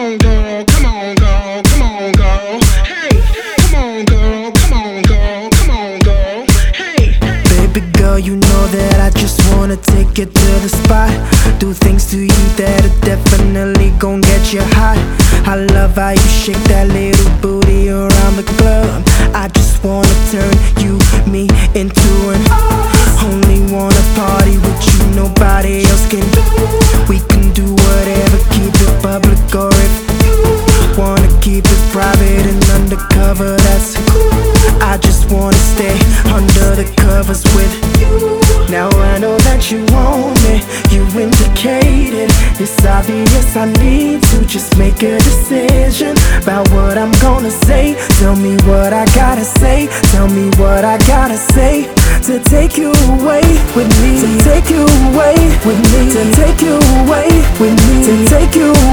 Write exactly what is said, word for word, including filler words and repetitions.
on, girl, come on, girl, come on, girl. Hey, come on, girl, come on, girl, come on, girl. Hey, baby girl, you know that I just wanna take you to the spot. Do things to you that are definitely gon' get you hot. I love how you shake that little booty around the club. I just wanna turn you, me into an only wanna party with you, nobody else can do. We can do whatever, keep it public, or if you wanna keep it private and undercover, that's cool. I just wanna stay under the covers with you. Now I know that you want me, you indicated. It's obvious I need to just make a decision about what I'm gonna say. Tell me what I gotta say, tell me what I gotta say. To take you away with me, to take you away with me, to take you away with me, to take you